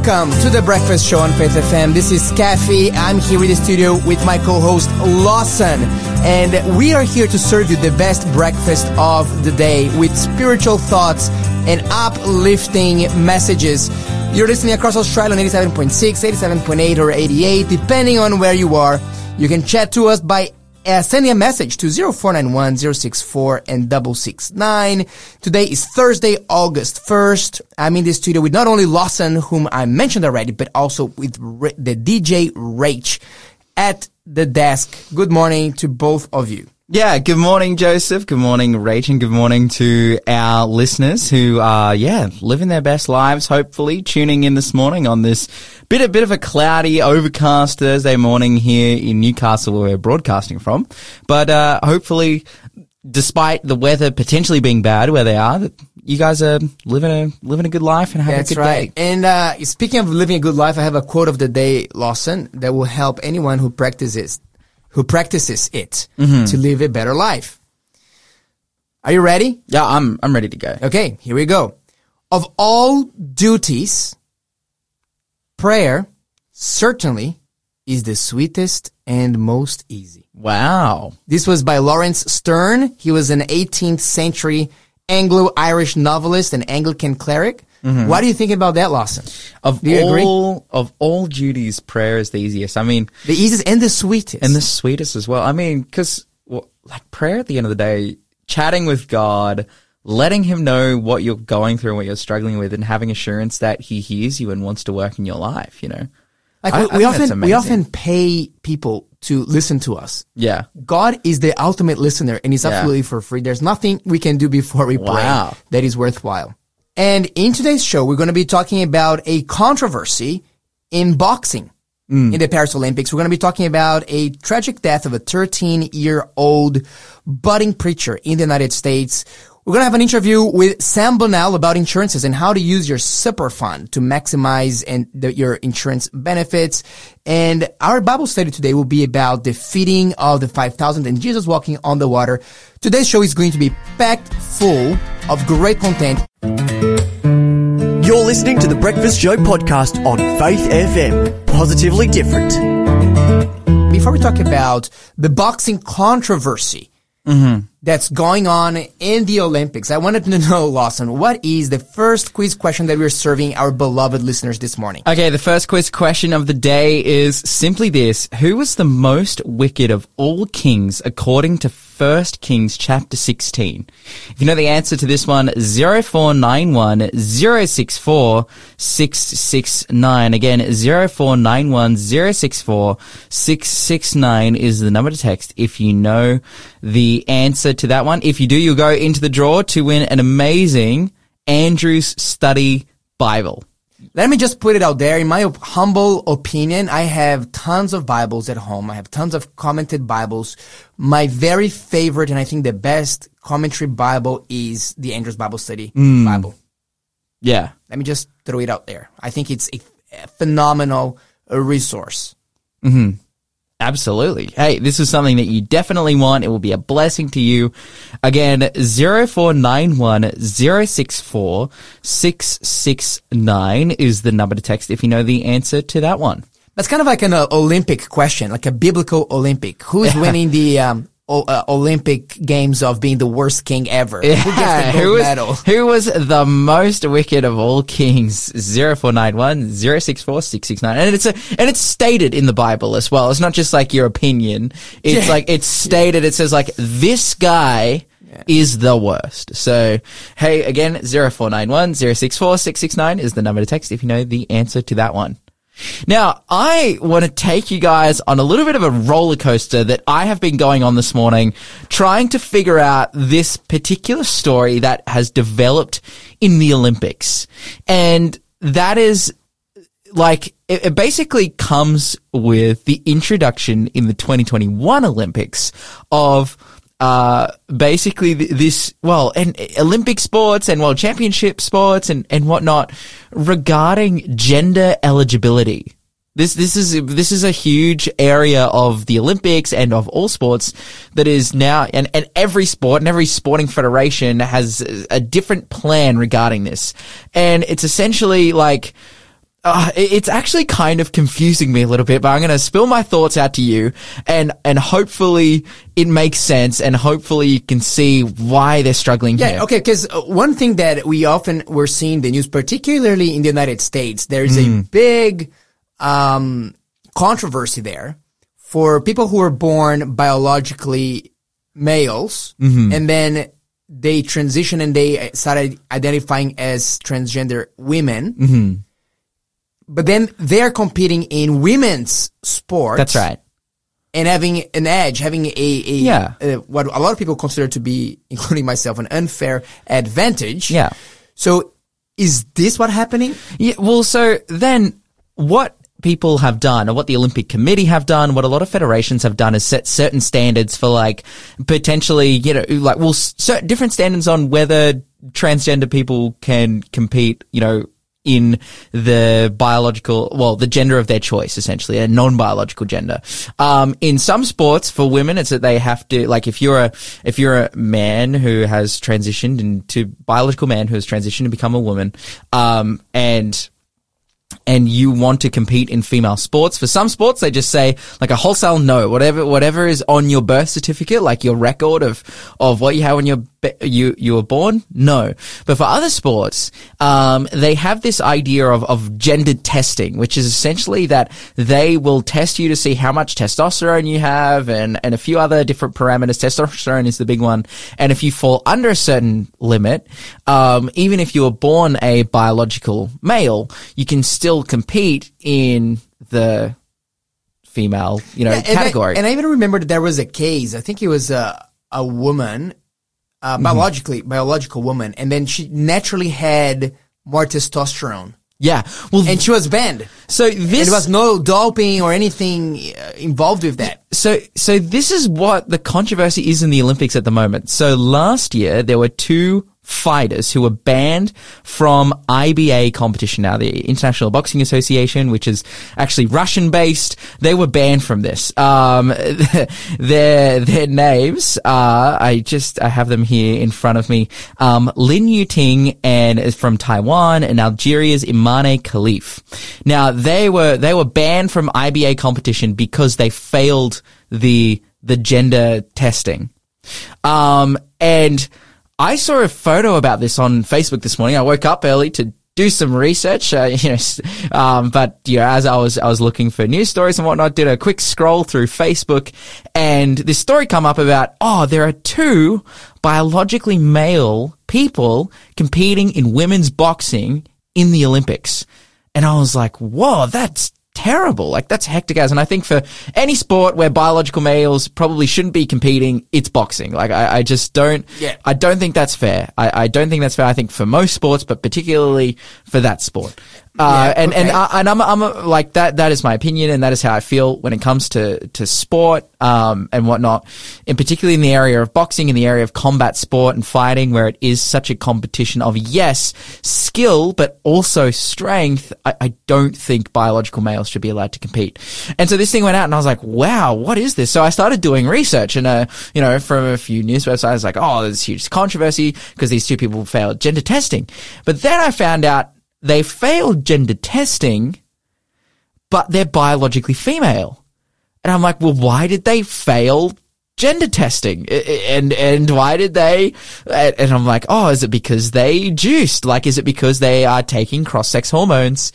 Welcome to the Breakfast Show on Faith FM. This is Kathy. I'm here in the studio with my co-host Lawson. And we are here to serve you the best breakfast of the day with spiritual thoughts and uplifting messages. You're listening across Australia on 87.6, 87.8 or 88, depending on where you are. You can chat to us by sending a message to 0491 064 and 669. Today is Thursday, August 1st. I'm in the studio with not only Lawson, whom I mentioned already, but also with the DJ Rach at the desk. Good morning to both of you. Yeah, good morning, Joseph. Good morning, Rach, and good morning to our listeners who are, living their best lives, hopefully, tuning in this morning on this bit of a cloudy, overcast Thursday morning here in Newcastle, where we're broadcasting from. But hopefully, despite the weather potentially being bad where they are, that you guys are living a good life and having a good day. And speaking of living a good life, I have a quote of the day, Lawson, that will help anyone who practices it to live a better life. Are you ready? Yeah, I'm ready to go. Okay, here we go. Of all duties, prayer certainly is the sweetest and most easy. Wow. This was by Lawrence Sterne. He was an 18th century Anglo-Irish novelist and Anglican cleric. Mm-hmm. What do you think about that, Lawson? Do you agree? Of all duties, prayer is the easiest. I mean, the easiest and the sweetest. And the sweetest as well. I mean, because prayer at the end of the day, chatting with God, letting him know what you're going through and what you're struggling with, and having assurance that he hears you and wants to work in your life, you know. Like we often pay people to listen to us. Yeah. God is the ultimate listener, and he's absolutely for free. There's nothing we can do before we pray that is worthwhile. And in today's show, we're going to be talking about a controversy in boxing in the Paris Olympics. We're going to be talking about a tragic death of a 13-year-old budding preacher in the United States. We're going to have an interview with Sam Bonnell about insurances and how to use your super fund to maximize your insurance benefits. And our Bible study today will be about the feeding of the 5,000 and Jesus walking on the water. Today's show is going to be packed full of great content. You're listening to the Breakfast Show podcast on Faith FM. Positively different. Before we talk about the boxing controversy that's going on in the Olympics, I wanted to know, Lawson, what is the first quiz question that we're serving our beloved listeners this morning? Okay, the first quiz question of the day is simply this. Who was the most wicked of all kings according to 1 Kings chapter 16? If you know the answer to this one, 0491 064 669. Again, 0491 064 669 is the number to text if you know the answer to that one. If you do, you'll go into the draw to win an amazing Andrews Study Bible. Let me just put it out there. In my humble opinion, I have tons of Bibles at home. I have tons of commented Bibles. My very favorite and I think the best commentary Bible is the Andrews Bible Study Bible. Yeah. Let me just throw it out there. I think it's a phenomenal resource. Mm-hmm. Absolutely. Hey, this is something that you definitely want. It will be a blessing to you. Again, 0491 064 669 is the number to text if you know the answer to that one. That's kind of like an Olympic question, like a biblical Olympic. Who's winning the Olympic Games of being the worst king ever? Yeah. Who gets the gold medal? Who was the most wicked of all kings? 0491 064 669. And it's stated in the Bible as well. It's not just like your opinion. It's like, it's stated. It says like, this guy is the worst. So, hey, again, 0491 064 669 is the number to text if you know the answer to that one. Now, I want to take you guys on a little bit of a roller coaster that I have been going on this morning, trying to figure out this particular story that has developed in the Olympics. And that is like, it basically comes with the introduction in the 2021 Olympics of basically this, and Olympic sports and world championship sports and whatnot regarding gender eligibility. This is a huge area of the Olympics and of all sports that is now, and every sport and every sporting federation has a different plan regarding this. And it's essentially like, it's actually kind of confusing me a little bit, but I'm going to spill my thoughts out to you and hopefully it makes sense and hopefully you can see why they're struggling here. Yeah, okay, because one thing that we're seeing in the news, particularly in the United States, there's a big controversy there for people who are born biologically males and then they transition and they started identifying as transgender women. But then they're competing in women's sports. That's right. And having an edge, having what a lot of people consider to be, including myself, an unfair advantage. Yeah. So is this what's happening? Yeah. Well, so then what people have done, or what the Olympic Committee have done, what a lot of federations have done, is set certain standards for like potentially, different standards on whether transgender people can compete, in the the gender of their choice, essentially, a non-biological gender. In some sports, for women, it's that they have to, like, if you're a man who has transitioned into biological man who has transitioned to become a woman, and you want to compete in female sports. For some sports, they just say like a wholesale no. Whatever is on your birth certificate, like your record of what you had when you were born, no. But for other sports, they have this idea of gender testing, which is essentially that they will test you to see how much testosterone you have and a few other different parameters. Testosterone is the big one. And if you fall under a certain limit, even if you were born a biological male, you can still compete in the female, category. And I even remember that there was a case. I think it was a woman, biological woman, and then she naturally had more testosterone. Yeah, well, and she was banned. So and there was no doping or anything involved with that. So this is what the controversy is in the Olympics at the moment. So last year there were 2 fighters who were banned from IBA competition. Now, the International Boxing Association, which is actually Russian-based, they were banned from this. Their names are, I have them here in front of me. Lin Yuting and is from Taiwan, and Algeria's Imane Khalif. Now, they were banned from IBA competition because they failed the gender testing. And I saw a photo about this on Facebook this morning. I woke up early to do some research, as I was looking for news stories and whatnot, did a quick scroll through Facebook, and this story come up about, there are 2 biologically male people competing in women's boxing in the Olympics. And I was like, whoa, that's terrible. Like, that's hectic as. And I think for any sport where biological males probably shouldn't be competing, it's boxing. Like, I just don't, I don't think that's fair. I don't think that's fair. I think for most sports, but particularly for that sport. And I'm like, that is my opinion, and that is how I feel when it comes to sport, and whatnot, and particularly in the area of boxing, in the area of combat sport and fighting, where it is such a competition of, yes, skill, but also strength. I don't think biological males should be allowed to compete. And so this thing went out and I was like, wow, what is this? So I started doing research and, from a few news websites, I was like, there's huge controversy because these 2 people failed gender testing. But then I found out they failed gender testing, but they're biologically female. And I'm like, well, why did they fail gender testing? And why did they? And I'm like, is it because they juiced? Like, is it because they are taking cross-sex hormones,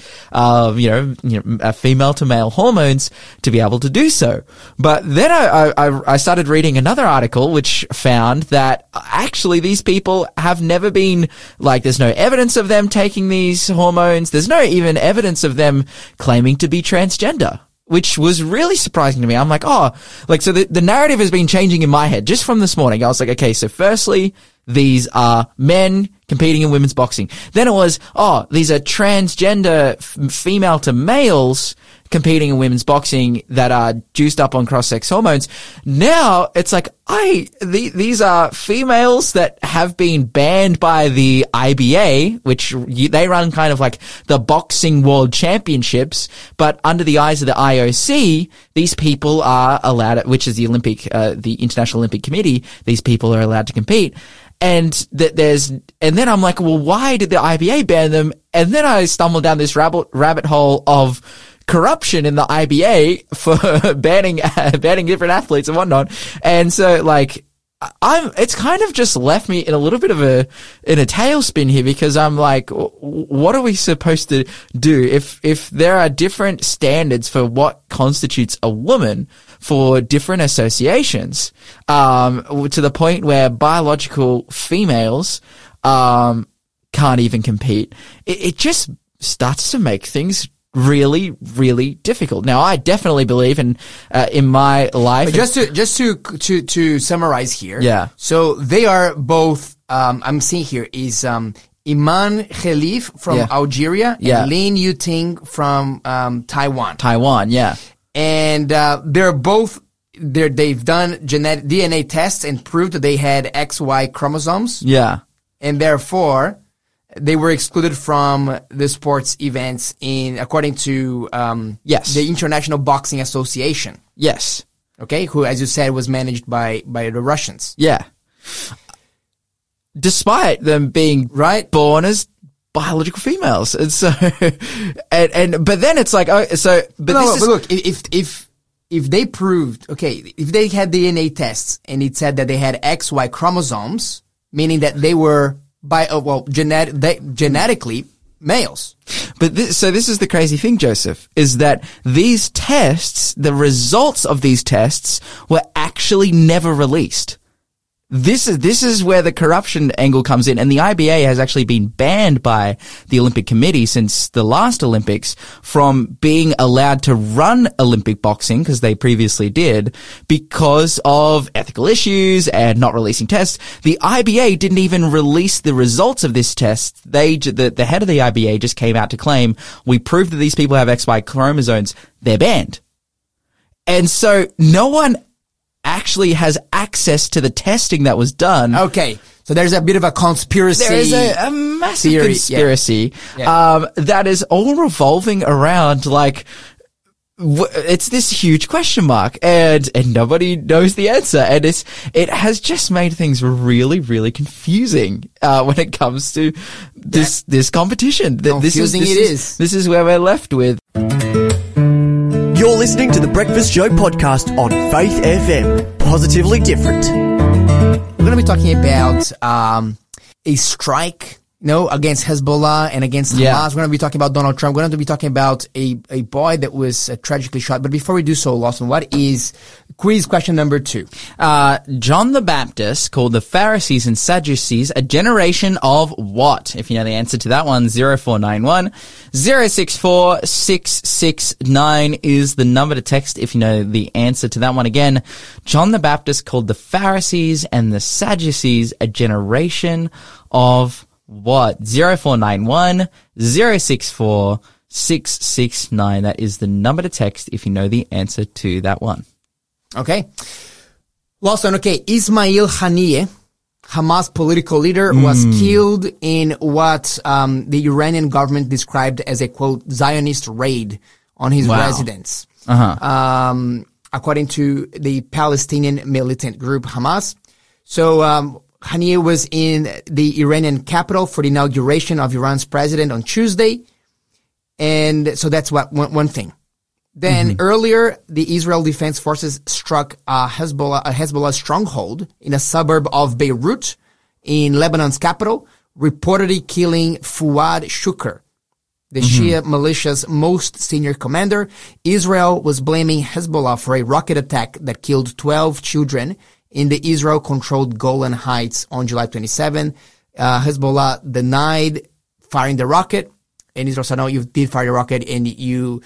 female to male hormones to be able to do so? But then I started reading another article which found that actually these people have never been, like, there's no evidence of them taking these hormones. There's no even evidence of them claiming to be transgender, which was really surprising to me. I'm like, so the narrative has been changing in my head just from this morning. I was like, okay, so firstly, these are men competing in women's boxing. Then it was, these are transgender female to males competing in women's boxing that are juiced up on cross-sex hormones. Now it's like, these are females that have been banned by the IBA, which they run kind of like the boxing world championships, but under the eyes of the IOC, these people are allowed, which is the International Olympic Committee, these people are allowed to compete. and then I'm like, well, why did the IBA ban them? And then I stumbled down this rabbit hole of corruption in the IBA for banning different athletes and whatnot. And so like, it's kind of just left me in a little bit of a tailspin here, because I'm like, what are we supposed to do if there are different standards for what constitutes a woman for different associations, to the point where biological females, can't even compete. It just starts to make things really, really difficult. Now, I definitely believe in my life. But just to summarize here. Yeah. So they are both, I'm seeing here is, Iman Khalif from Algeria and Lin Yuting from, Taiwan. Taiwan, yeah. And, they've done DNA tests and proved that they had XY chromosomes. Yeah. And therefore, they were excluded from the sports events according to, the International Boxing Association. Yes. Okay. Who, as you said, was managed by the Russians. Yeah. Despite them being born as biological females. And so, but then it's like, look, if they proved, if they had DNA tests and it said that they had XY chromosomes, meaning that they were genetically males. But this is the crazy thing, Joseph, is that these tests, the results of these tests were actually never released. This is where the corruption angle comes in, and the IBA has actually been banned by the Olympic Committee since the last Olympics from being allowed to run Olympic boxing, because they previously did, because of ethical issues and not releasing tests. The IBA didn't even release the results of this test. The head of the IBA just came out to claim, we proved that these people have XY chromosomes, they're banned. And so no one actually has access to the testing that was done. Okay. So there's a bit of a conspiracy. There is a massive conspiracy, that is all revolving around like, it's this huge question mark, and nobody knows the answer. And it has just made things really, really confusing, when it comes to this competition. This is where we're left with. You're listening to the Breakfast Show podcast on Faith FM. Positively different. We're going to be talking about a strike, against Hezbollah and against Hamas. Yeah. We're going to be talking about Donald Trump. We're going to be talking about a boy that was tragically shot. But before we do so, Lawson, what is quiz question number 2? John the Baptist called the Pharisees and Sadducees a generation of what? If you know the answer to that one, 0491 064 669 is the number to text if you know the answer to that one. Again, John the Baptist called the Pharisees and the Sadducees a generation of what? 0491 064 669. That is the number to text if you know the answer to that one. Okay. Lawson, Ismail Haniyeh, Hamas political leader, was killed in what the Iranian government described as a, quote, Zionist raid on his residence. According to the Palestinian militant group Hamas. So, Haniyeh was in the Iranian capital for the inauguration of Iran's president on Tuesday. And so that's one thing. Then earlier, the Israel Defense Forces struck a Hezbollah stronghold in a suburb of Beirut in Lebanon's capital, reportedly killing Fuad Shukr, the Shia militia's most senior commander. Israel was blaming Hezbollah for a rocket attack that killed 12 children in the Israel-controlled Golan Heights on July 27. Hezbollah denied firing the rocket, and Israel said, no, you did fire the rocket, and you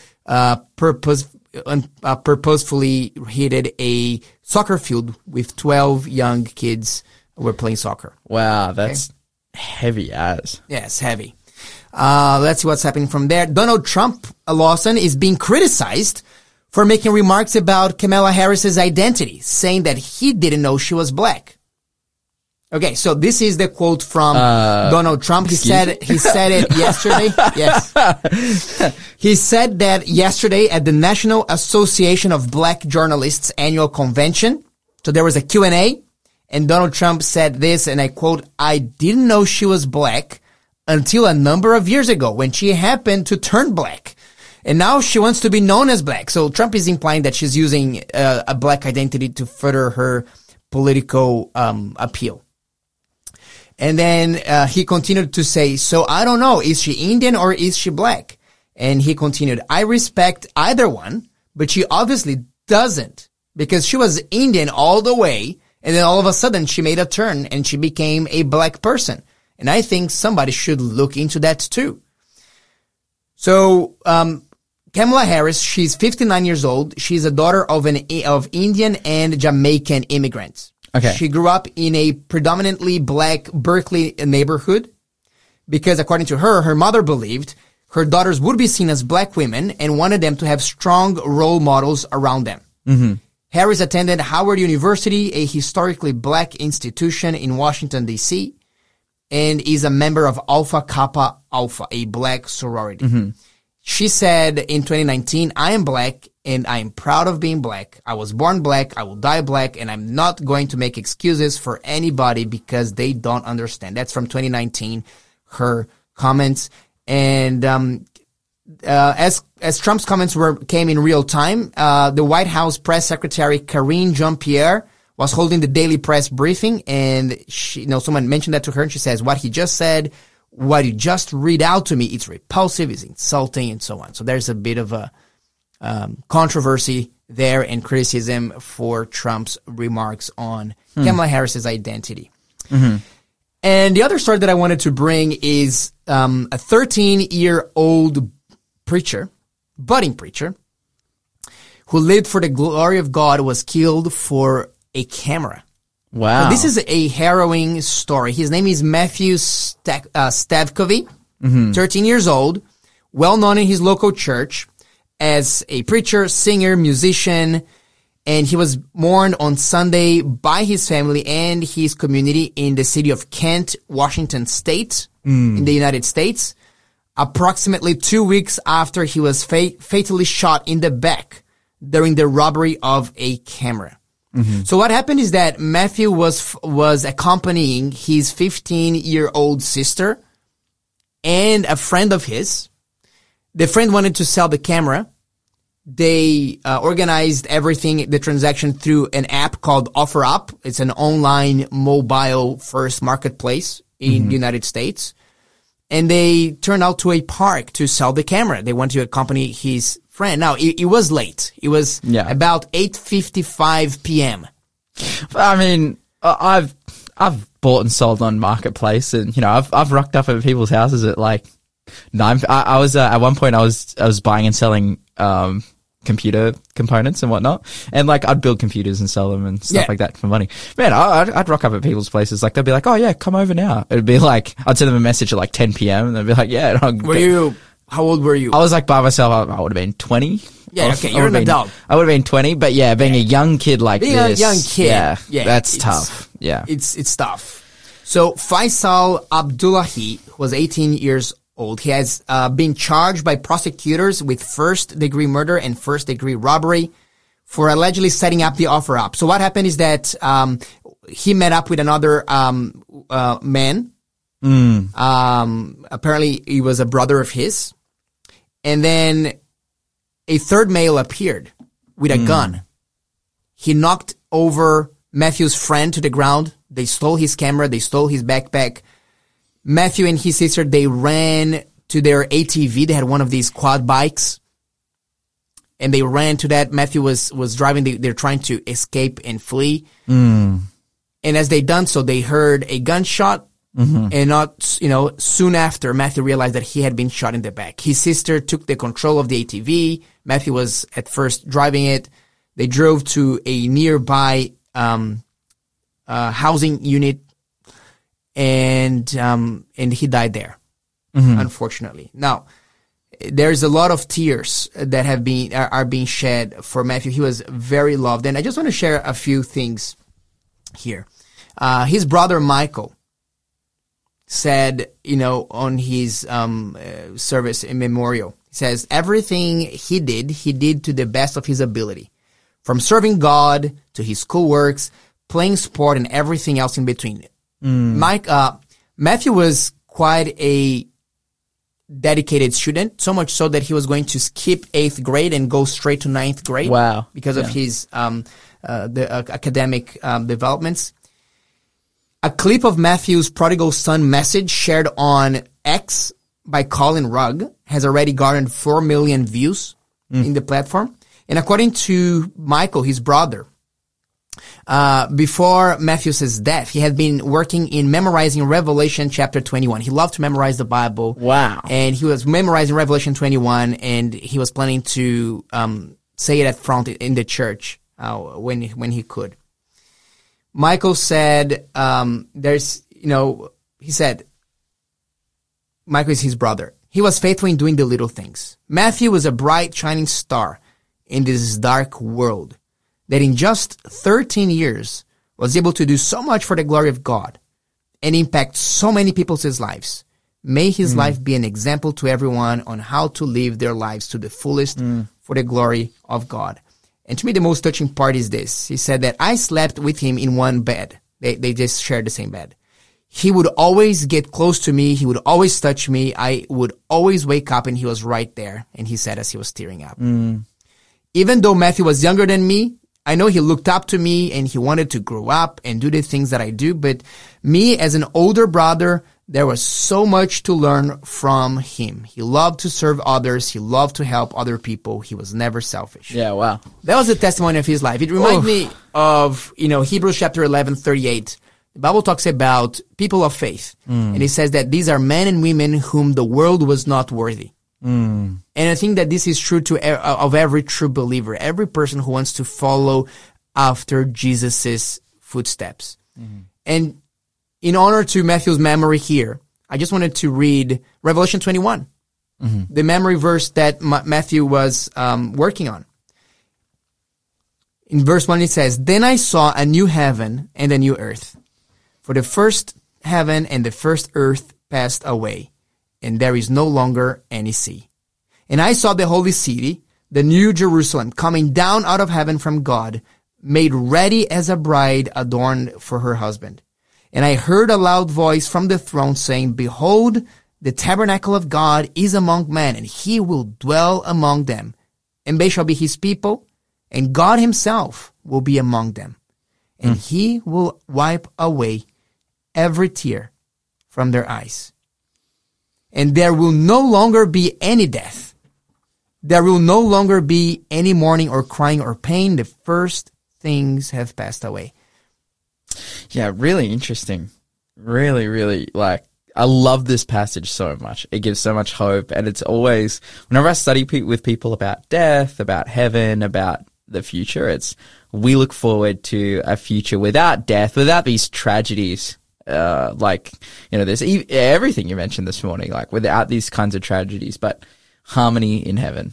purposefully hit a soccer field with 12 young kids who were playing soccer. Wow, that's heavy as. Yes, heavy. Let's see what's happening from there. Donald Trump, Lawson, is being criticized for making remarks about Kamala Harris's identity, saying that he didn't know she was black. Okay, so this is the quote from Donald Trump. He said it yesterday. Yes. He said that yesterday at the National Association of Black Journalists annual convention. So there was a Q&A, And Donald Trump said this, and I quote, "I didn't know she was black until a number of years ago when she happened to turn black. And now she wants to be known as black." So Trump is implying that she's using a black identity to further her political appeal. And then he continued to say, "So I don't know, is she Indian or is she black?" And he continued, "I respect either one, but she obviously doesn't, because she was Indian all the way, and then all of a sudden she made a turn and she became a black person. And I think somebody should look into that too." So, Kamala Harris, she's 59 years old. She's a daughter of Indian and Jamaican immigrants. Okay. She grew up in a predominantly black Berkeley neighborhood because, according to her, her mother believed her daughters would be seen as black women and wanted them to have strong role models around them. Mm-hmm. Harris attended Howard University, a historically black institution in Washington, D.C., and is a member of Alpha Kappa Alpha, a black sorority. Mm-hmm. She said in 2019, "I am black and I am proud of being black. I was born black, I will die black, and I'm not going to make excuses for anybody because they don't understand." That's from 2019, her comments. And as Trump's comments came in real time, the White House press secretary Karine Jean-Pierre was holding the daily press briefing, and someone mentioned that to her, and she says, "What he just said, what you just read out to me, it's repulsive, it's insulting," and so on. So there's a bit of a controversy there and criticism for Trump's remarks on Kamala Harris's identity. Mm-hmm. And the other story that I wanted to bring is a 13-year-old preacher, budding preacher, who lived for the glory of God, was killed for a camera. Wow. So this is a harrowing story. His name is Matthew Stavkovy, 13 years old, well known in his local church as a preacher, singer, musician, and he was mourned on Sunday by his family and his community in the city of Kent, Washington State, in the United States, approximately 2 weeks after he was fatally shot in the back during the robbery of a camera. Mm-hmm. So what happened is that Matthew was accompanying his 15-year-old sister and a friend of his. The friend wanted to sell the camera. They organized everything, the transaction, through an app called OfferUp. It's an online mobile first marketplace in the United States. And they turned out to a park to sell the camera. They wanted to accompany his friend. Now, it was late. It was about 8:55 p.m. I mean, I've bought and sold on Marketplace, and I've rocked up at people's houses at like 9. I was at one point I was buying and selling computer components and whatnot, and like I'd build computers and sell them and stuff like that for money. Man, I'd rock up at people's places. Like they'd be like, "Oh yeah, come over now." It'd be like I'd send them a message at like 10 p.m. and they'd be like, "Yeah." How old were you? I was like by myself. I would have been 20. Yeah, okay, you're an adult. I would have been 20, but yeah, being a young kid like being this. a young kid. Yeah, that's tough. Yeah. It's tough. So Faisal Abdullahi was 18 years old. He has been charged by prosecutors with first-degree murder and first-degree robbery for allegedly setting up the OfferUp. So what happened is that he met up with another man. Apparently he was a brother of his. And then a third male appeared with a gun. He knocked over Matthew's friend to the ground. They stole his camera. They stole his backpack. Matthew and his sister, they ran to their ATV. They had one of these quad bikes. And they ran to that. Matthew was driving. They're trying to escape and flee. And as they done so, they heard a gunshot. And not, soon after, Matthew realized that he had been shot in the back. His sister took the control of the ATV. Matthew was at first driving it. They drove to a nearby housing unit, and he died there, unfortunately. Now, there's a lot of tears that are being shed for Matthew. He was very loved, and I just want to share a few things here. His brother Michael said, on his service in memorial, he says, everything he did to the best of his ability. From serving God to his school works, playing sport, and everything else in between. Matthew was quite a dedicated student, so much so that he was going to skip 8th grade and go straight to 9th grade. Wow. Because of his academic developments. A clip of Matthew's prodigal son message shared on X by Colin Rugg has already garnered 4 million views in the platform. And according to Michael, his brother, before Matthew's death, he had been working in memorizing Revelation chapter 21. He loved to memorize the Bible. Wow. And he was memorizing Revelation 21, and he was planning to say it at front in the church when he could. Michael said, he said, Michael is his brother. He was faithful in doing the little things. Matthew was a bright, shining star in this dark world that in just 13 years was able to do so much for the glory of God and impact so many people's lives. May his life be an example to everyone on how to live their lives to the fullest for the glory of God. And to me, the most touching part is this. He said that I slept with him in one bed. They just shared the same bed. He would always get close to me. He would always touch me. I would always wake up and he was right there. And he said as he was tearing up. Even though Matthew was younger than me, I know he looked up to me and he wanted to grow up and do the things that I do. But me as an older brother, there was so much to learn from him. He loved to serve others. He loved to help other people. He was never selfish. Yeah, wow. That was the testimony of his life. It reminds me of, Hebrews chapter 11:38. The Bible talks about people of faith. And it says that these are men and women whom the world was not worthy. And I think that this is true of every true believer, every person who wants to follow after Jesus's footsteps. And in honor to Matthew's memory here, I just wanted to read Revelation 21, the memory verse that Matthew was working on. In verse 1 it says, "Then I saw a new heaven and a new earth. For the first heaven and the first earth passed away, and there is no longer any sea. And I saw the holy city, the new Jerusalem, coming down out of heaven from God, made ready as a bride adorned for her husband. And I heard a loud voice from the throne saying, Behold, the tabernacle of God is among men, and he will dwell among them. And they shall be his people, and God himself will be among them. And he will wipe away every tear from their eyes. And there will no longer be any death. There will no longer be any mourning or crying or pain. The first things have passed away." Yeah, really interesting. Really, really, I love this passage so much. It gives so much hope. And it's always, whenever I study with people about death, about heaven, about the future, we look forward to a future without death, without these tragedies. There's everything you mentioned this morning, without these kinds of tragedies, but harmony in heaven.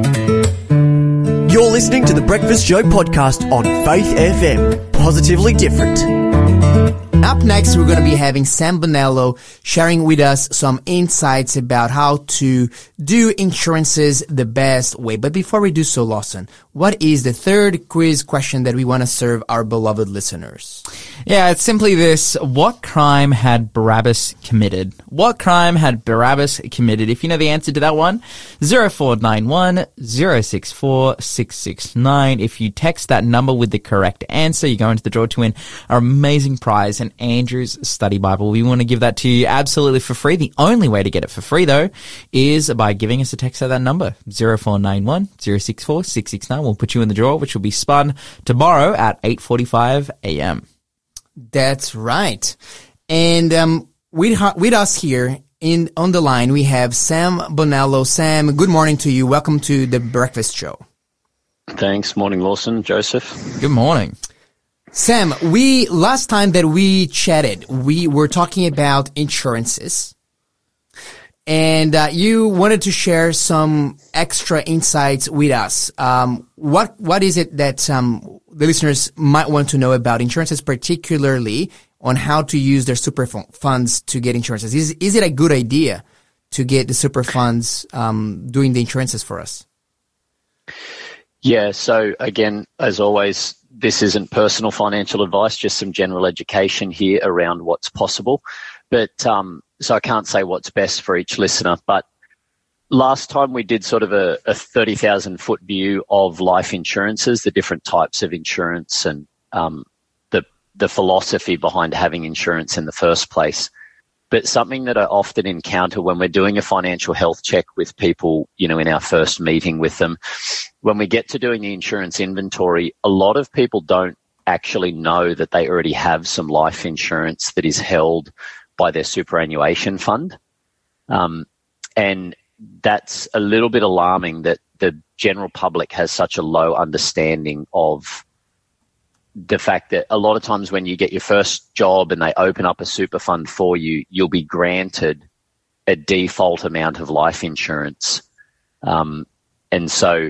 You're listening to the Breakfast Show podcast on Faith FM. Positively different. Up next, we're going to be having Sam Bonello sharing with us some insights about how to do insurances the best way. But before we do so, Lawson, what is the third quiz question that we want to serve our beloved listeners? Yeah, it's simply this. What crime had Barabbas committed? What crime had Barabbas committed? If you know the answer to that one, 0491 064 669. If you text that number with the correct answer, you go into the draw to win our amazing prize, an Andrew's Study Bible. We want to give that to you absolutely for free. The only way to get it for free, though, is by giving us a text at that number, 0491 064 669. We'll put you in the draw, which will be spun tomorrow at 8:45 a.m. That's right. And with us here on the line, we have Sam Bonello. Sam, good morning to you. Welcome to the Breakfast Show. Thanks. Morning, Lawson. Joseph. Good morning. Sam, last time that we chatted, we were talking about insurances. And you wanted to share some extra insights with us. What is it that the listeners might want to know about insurances, particularly on how to use their super funds to get insurances? Is it a good idea to get the super funds doing the insurances for us? Yeah, so again, as always, this isn't personal financial advice, just some general education here around what's possible. But so I can't say what's best for each listener. But last time we did sort of a 30,000-foot view of life insurances, the different types of insurance and the philosophy behind having insurance in the first place. But something that I often encounter when we're doing a financial health check with people, you know, in our first meeting with them, when we get to doing the insurance inventory, a lot of people don't actually know that they already have some life insurance that is held by their superannuation fund. And that's a little bit alarming that the general public has such a low understanding of the fact that a lot of times when you get your first job and they open up a super fund for you, you'll be granted a default amount of life insurance. And so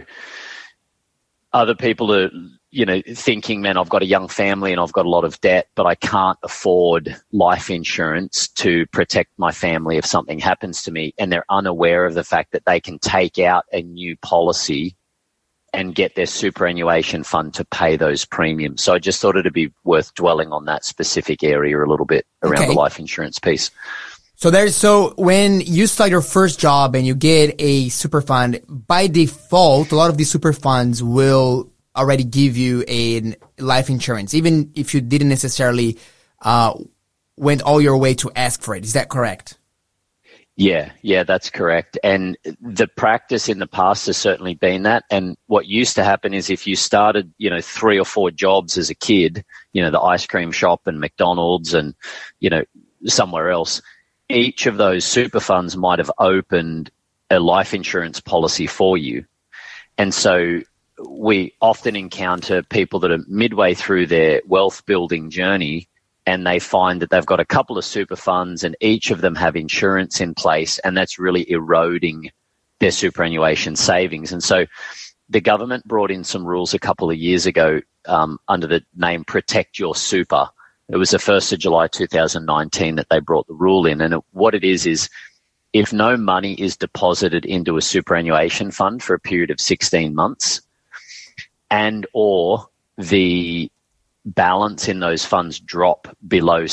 other people are, you know, thinking, man, I've got a young family and I've got a lot of debt, but I can't afford life insurance to protect my family if something happens to me. And they're unaware of the fact that they can take out a new policy and get their superannuation fund to pay those premiums. So I just thought it'd be worth dwelling on that specific area a little bit around the life insurance piece. So when you start your first job and you get a super fund, by default, a lot of these super funds will already give you a life insurance, even if you didn't necessarily went all your way to ask for it. Is that correct? Yeah, that's correct. And the practice in the past has certainly been that. And what used to happen is if you started, you know, 3 or 4 jobs as a kid, you know, the ice cream shop and McDonald's and, you know, somewhere else, each of those super funds might have opened a life insurance policy for you. And so we often encounter people that are midway through their wealth building journey and they find that they've got a couple of super funds and each of them have insurance in place, and that's really eroding their superannuation savings. And so the government brought in some rules a couple of years ago under the name Protect Your Super. It was the 1st of July 2019 that they brought the rule in. And what it is if no money is deposited into a superannuation fund for a period of 16 months and or the balance in those funds drop below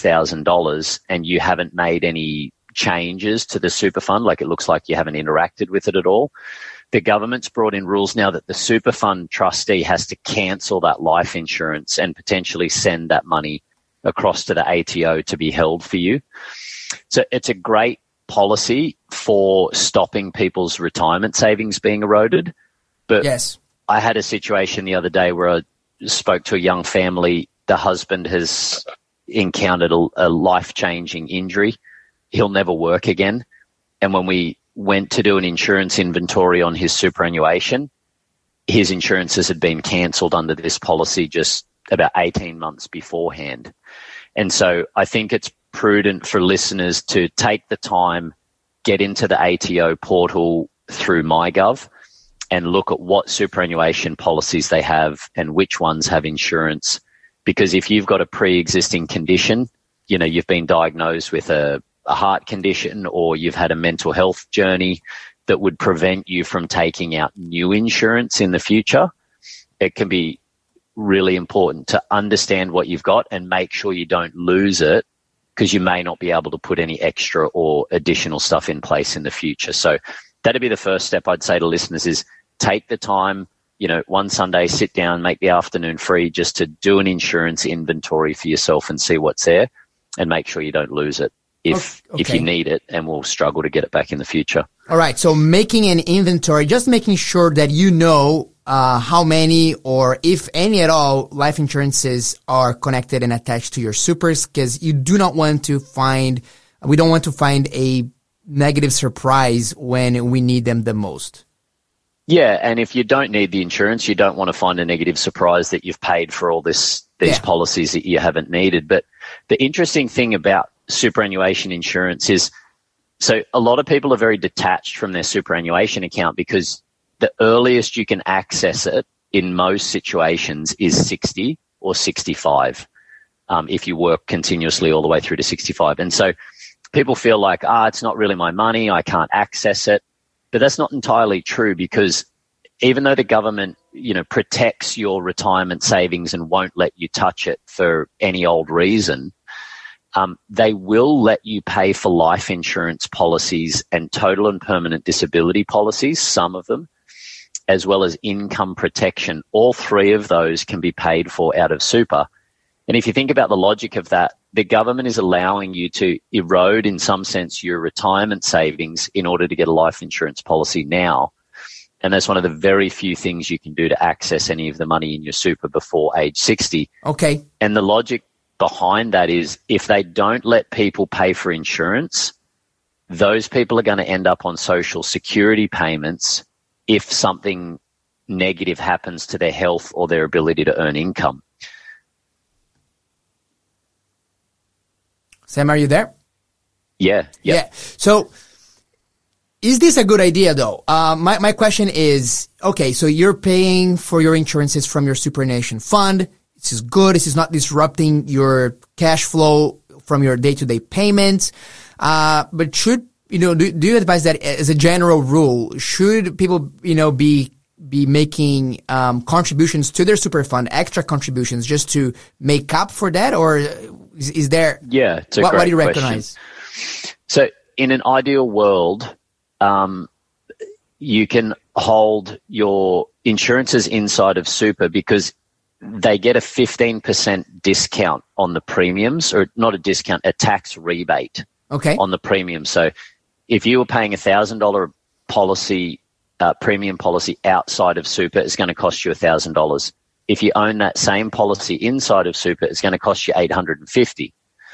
$6,000 and you haven't made any changes to the super fund, like it looks like you haven't interacted with it at all, the government's brought in rules now that the super fund trustee has to cancel that life insurance and potentially send that money across to the ATO to be held for you. So it's a great policy for stopping people's retirement savings being eroded. But yes, I had a situation the other day where I spoke to a young family. The husband has encountered a life-changing injury. He'll never work again. And when we went to do an insurance inventory on his superannuation, his insurances had been cancelled under this policy just about 18 months beforehand. And so I think it's prudent for listeners to take the time, get into the ATO portal through MyGov and look at what superannuation policies they have and which ones have insurance. Because if you've got a pre-existing condition, you know, you've been diagnosed with a heart condition or you've had a mental health journey that would prevent you from taking out new insurance in the future, it can be really important to understand what you've got and make sure you don't lose it, because you may not be able to put any extra or additional stuff in place in the future. So that'd be the first step I'd say to listeners is take the time, you know, one Sunday, sit down, make the afternoon free just to do an insurance inventory for yourself and see what's there and make sure you don't lose it if you need it and will struggle to get it back in the future. All right. So making an inventory, just making sure that you know how many or if any at all life insurances are connected and attached to your supers, because you do not want to find, we don't want to find a negative surprise when we need them the most. Yeah, and if you don't need the insurance, you don't want to find a negative surprise that you've paid for all these policies that you haven't needed. But the interesting thing about superannuation insurance is, so a lot of people are very detached from their superannuation account because the earliest you can access it in most situations is 60 or 65 if you work continuously all the way through to 65. And so people feel like, it's not really my money, I can't access it. But that's not entirely true, because even though the government protects your retirement savings and won't let you touch it for any old reason, they will let you pay for life insurance policies and total and permanent disability policies, some of them, as well as income protection. All three of those can be paid for out of super. And if you think about the logic of that, the government is allowing you to erode, in some sense, your retirement savings in order to get a life insurance policy now. And that's one of the very few things you can do to access any of the money in your super before age 60. Okay. And the logic behind that is if they don't let people pay for insurance, those people are going to end up on social security payments if something negative happens to their health or their ability to earn income. Sam, are you there? Yeah. So is this a good idea though? My question is, okay, so you're paying for your insurances from your SuperNation fund. This is good. This is not disrupting your cash flow from your day-to-day payments. But should, do you advise that as a general rule, should people, be making contributions to their super fund, extra contributions, just to make up for that, or is there? Yeah, it's a what do you great recognize? question. So, in an ideal world, you can hold your insurances inside of super because they get a 15% discount on the premiums, or not a discount, a tax rebate on the premium. So, if you were paying $1,000 policy, premium policy outside of super, it's going to cost you $1,000. If you own that same policy inside of super, it's going to cost you $850.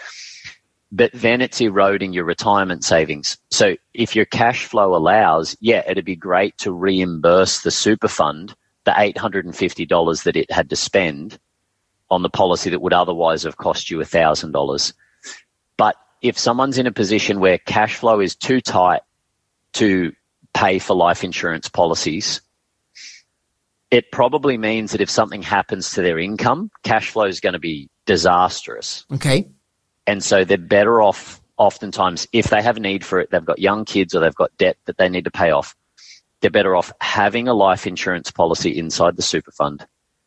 But then it's eroding your retirement savings. So if your cash flow allows, it'd be great to reimburse the super fund the $850 that it had to spend on the policy that would otherwise have cost you $1,000. But if someone's in a position where cash flow is too tight to pay for life insurance policies, it probably means that if something happens to their income, cash flow is going to be disastrous. Okay. And so they're better off, oftentimes, if they have a need for it, they've got young kids or they've got debt that they need to pay off, they're better off having a life insurance policy inside the super fund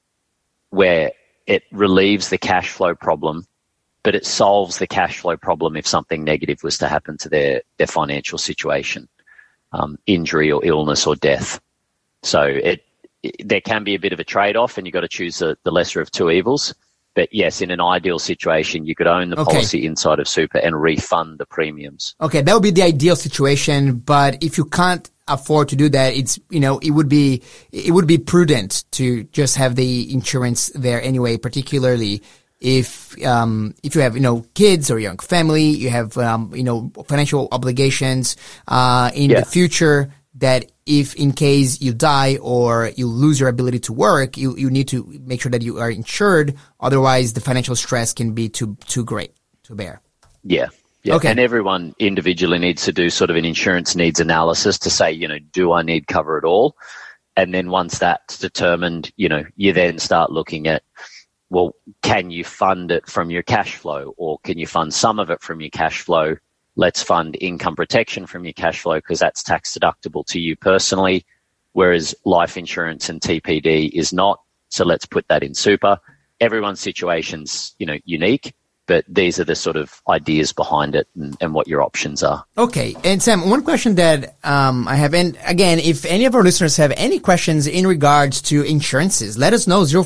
where it relieves the cash flow problem, but it solves the cash flow problem if something negative was to happen to their financial situation, injury or illness or death. So there can be a bit of a trade-off, and you've got to choose the lesser of two evils. But yes, in an ideal situation, you could own the policy inside of super and refund the premiums. Okay, that would be the ideal situation. But if you can't afford to do that, it would be prudent to just have the insurance there anyway, particularly if you have, kids or young family, you have, financial obligations, in the future, that if in case you die or you lose your ability to work, you need to make sure that you are insured. Otherwise, the financial stress can be too great to bear. Yeah. Okay. And everyone individually needs to do sort of an insurance needs analysis to say, do I need cover at all? And then once that's determined, you then start looking at, well, can you fund it from your cash flow, or can you fund some of it from your cash flow? Let's fund income protection from your cash flow because that's tax deductible to you personally, whereas life insurance and TPD is not. So let's put that in super. Everyone's situation's, unique, but these are the sort of ideas behind it and what your options are. Okay. And Sam, one question that I have, and again, if any of our listeners have any questions in regards to insurances, let us know,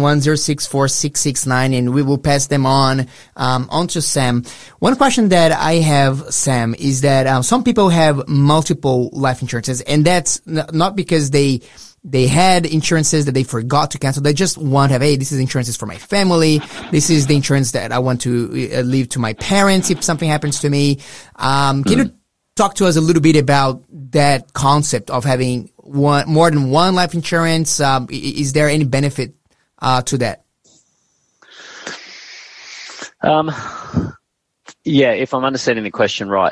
0491-064-669, and we will pass them on to Sam. One question that I have, Sam, is that some people have multiple life insurances, and that's not because they had insurances that they forgot to cancel. They just want to have, hey, this is insurances for my family. This is the insurance that I want to leave to my parents if something happens to me. Can you talk to us a little bit about that concept of having more than one life insurance? Is there any benefit to that? If I'm understanding the question right,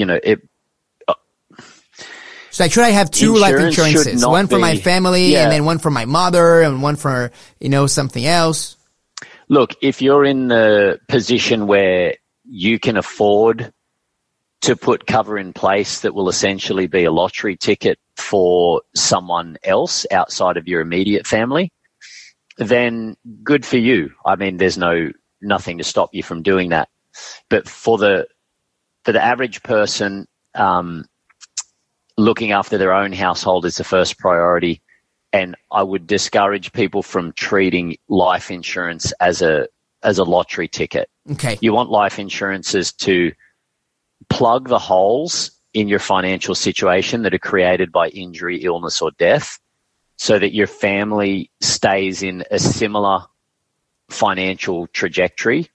so should I have two life insurances? One for my family and then one for my mother and one for, something else? Look, if you're in the position where you can afford to put cover in place that will essentially be a lottery ticket for someone else outside of your immediate family, then good for you. I mean, there's nothing to stop you from doing that. But for the average person, looking after their own household is the first priority. And I would discourage people from treating life insurance as a lottery ticket. Okay. You want life insurances to plug the holes in your financial situation that are created by injury, illness, or death, so that your family stays in a similar financial trajectory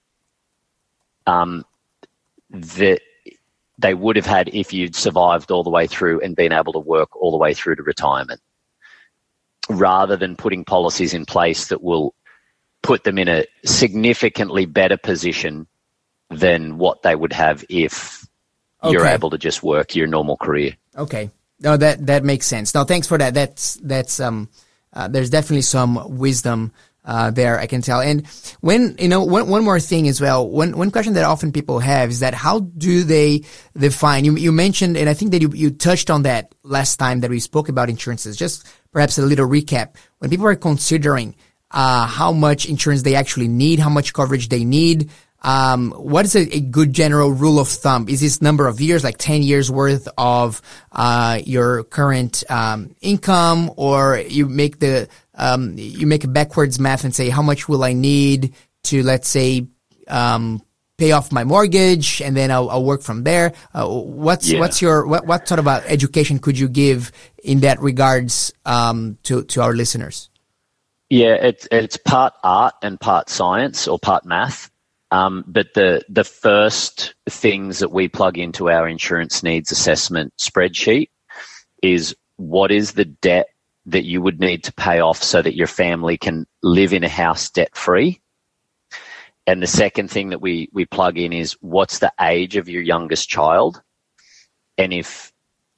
that they would have had if you'd survived all the way through and been able to work all the way through to retirement, rather than putting policies in place that will put them in a significantly better position than what they would have if you're able to just work your normal career. Okay. No, that makes sense. No, thanks for that. That's there's definitely some wisdom there, I can tell. And when, one more thing as well, one question that often people have is that how do they define, you mentioned, and I think that you touched on that last time that we spoke about insurances, just perhaps a little recap. When people are considering how much insurance they actually need, how much coverage they need, what is a good general rule of thumb? Is this number of years, like 10 years worth of your current income, or you make a backwards math and say, how much will I need to, let's say, pay off my mortgage, and then I'll work from there? What sort of education could you give in that regards to our listeners? Yeah, it's part art and part science, or part math. But the first things that we plug into our insurance needs assessment spreadsheet is what is the debt that you would need to pay off so that your family can live in a house debt-free. And the second thing that we plug in is what's the age of your youngest child. And if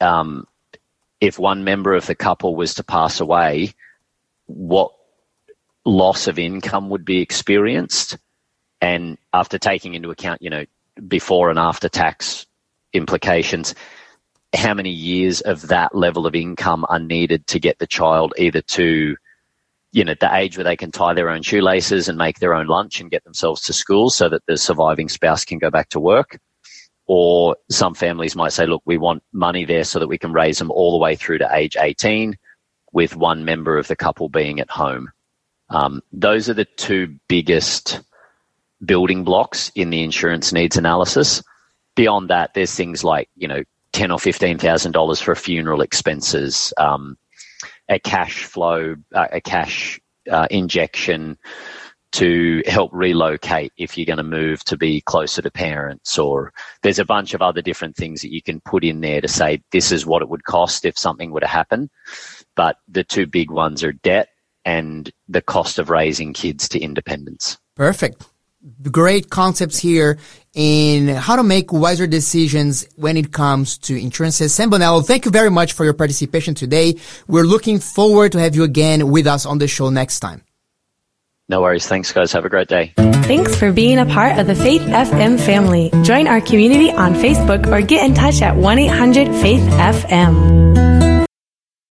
one member of the couple was to pass away, what loss of income would be experienced. And after taking into account, before and after tax implications, how many years of that level of income are needed to get the child either to, the age where they can tie their own shoelaces and make their own lunch and get themselves to school so that the surviving spouse can go back to work. Or some families might say, look, we want money there so that we can raise them all the way through to age 18 with one member of the couple being at home. Those are the two biggest building blocks in the insurance needs analysis. Beyond that, there's things like, $10,000 or $15,000 for funeral expenses, a cash flow, a cash injection to help relocate if you're going to move to be closer to parents, or there's a bunch of other different things that you can put in there to say this is what it would cost if something were to happen. But the two big ones are debt and the cost of raising kids to independence. Perfect. Great concepts here in how to make wiser decisions when it comes to insurances. Sam Bonello, thank you very much for your participation today. We're looking forward to have you again with us on the show next time. No worries. Thanks, guys. Have a great day. Thanks for being a part of the Faith FM family. Join our community on Facebook or get in touch at 1-800-FAITH-FM.